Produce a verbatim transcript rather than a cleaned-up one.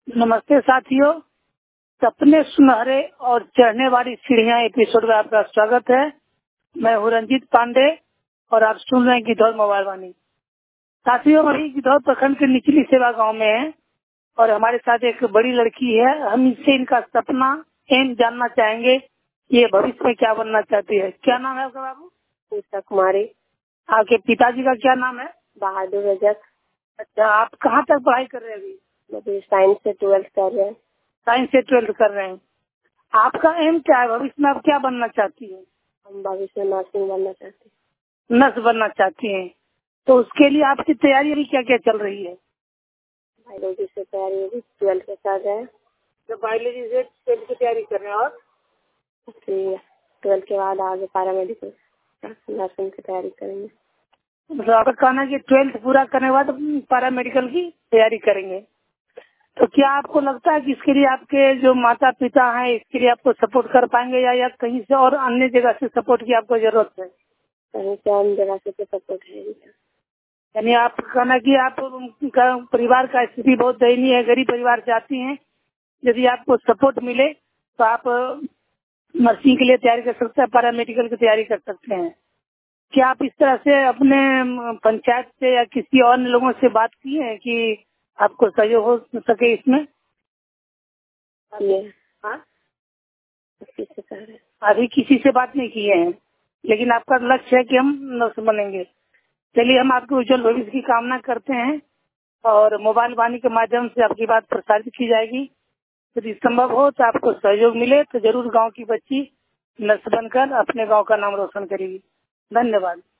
नमस्ते साथियों, सपने सुनहरे और चढ़ने वाली सीढ़ियां एपिसोड में आपका स्वागत है। मैं हूं रंजीत पांडे और आप सुन रहे हैं गिद्धौर मोबाइल वाणी। साथियों, वही गिद्धौर प्रखंड के निचली सेवा गांव में है और हमारे साथ एक बड़ी लड़की है। हम इससे इनका सपना एम जानना चाहेंगे, ये भविष्य में क्या बनना चाहती है। क्या नाम है आपका बाबू? उषा कुमारी। आपके पिताजी का क्या नाम है? बहादुर रजक। अच्छा, आप कहाँ तक पढ़ाई कर रहे हैं अभी? अभी साइंस से ट्वेल्थ कर रहे हैं। साइंस से ट्वेल्थ कर रहे हैं। आपका एम क्या है? भविष्य में आप क्या बनना चाहती है? हम भविष्य में नर्सिंग बनना चाहते हैं। नर्स बनना चाहती हैं, तो उसके लिए आपकी तैयारी अभी क्या क्या चल रही है? बायोलॉजी से तैयारी होगी, ट्वेल्थ के साथ है। तो बायोलॉजी से ट्वेल्थ की तैयारी कर रहे हैं और फिर ट्वेल्थ के बाद आगे पैरामेडिकल नर्सिंग की तैयारी करेंगे। मतलब आपका कहना है कि ट्वेल्थ पूरा करने के बाद पैरा मेडिकल की तैयारी करेंगे। तो क्या आपको लगता है कि इसके लिए आपके जो माता पिता हैं इसके लिए आपको सपोर्ट कर पाएंगे या, या कहीं से और अन्य जगह से सपोर्ट की आपको जरूरत है? कहीं से अन्य जगह से तो सपोर्ट है ही। यानी आप कहना कि आप उनका परिवार का स्थिति बहुत दयनीय है, गरीब परिवार से आती हैं, यदि आपको सपोर्ट मिले तो आप नर्सिंग के लिए तैयारी कर सकते हैं, पैरा मेडिकल की तैयारी कर सकते हैं। क्या आप इस तरह से अपने पंचायत से या किसी और लोगों से बात की है कि आपको सहयोग हो सके इसमें? ये हाँ किसी से कर रहे हैं। अभी किसी से बात नहीं की है, लेकिन आपका लक्ष्य है कि हम नर्स बनेंगे। चलिए, हम आपके उज्जवल भविष्य की कामना करते हैं और मोबाइल वाणी के माध्यम से आपकी बात प्रसारित की जाएगी। यदि संभव हो तो आपको सहयोग मिले तो जरूर गांव की बच्ची नर्स बनकर अपने गांव का नाम रोशन करेगी। धन्यवाद।